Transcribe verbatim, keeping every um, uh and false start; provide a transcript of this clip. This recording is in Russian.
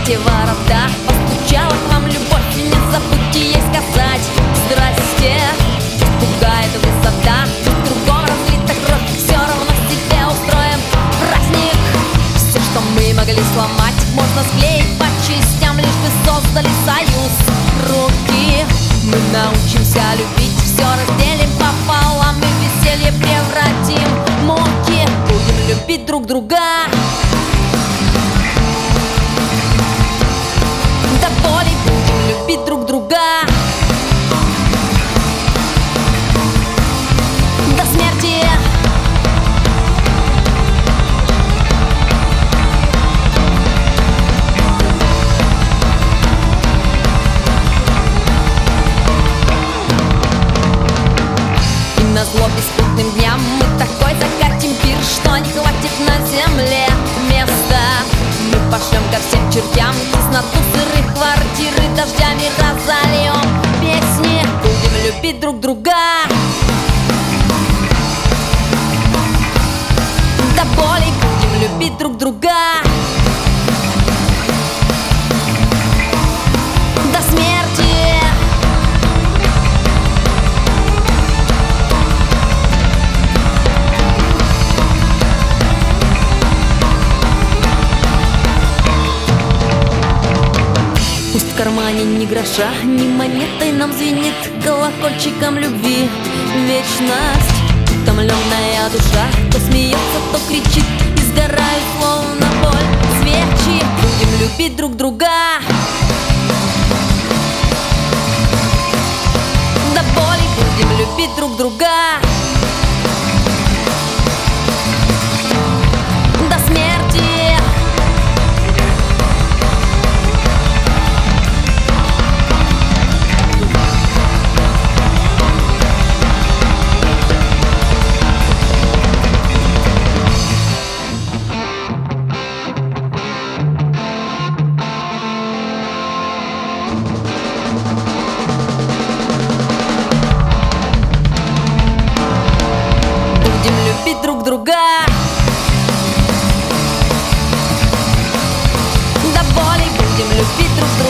откройте ворота, постучала к вам любовь, и не забудьте ей сказать здрасте. Пугает высота, кругом разлита кровь, все равно себе устроим праздник. Все, что мы могли сломать, можно склеить по частям, лишь бы создали союз. Руки, мы научимся любить, все разделим пополам и в веселье превратим муки. Будем любить друг друга до боли, будем любить друг друга до смерти. И назло беспутным дням мы такой закатим пир, что не хватит на земле места. Мы пошлем ко всем чертям тесноту сырых квартир и дождями разольем песни. Будем любить друг друга до боли, будем любить друг друга до смерти. Пусть в кармане ни гроша, ни монетой нам звенит колокольчиком любви вечность. Утомленная душа то смеется, то кричит, и сгорает словно боль свечи. Будем любить друг друга до боли, будем любить друг друга до смерти. Будем любить друг друга до боли, будем любить друг друга.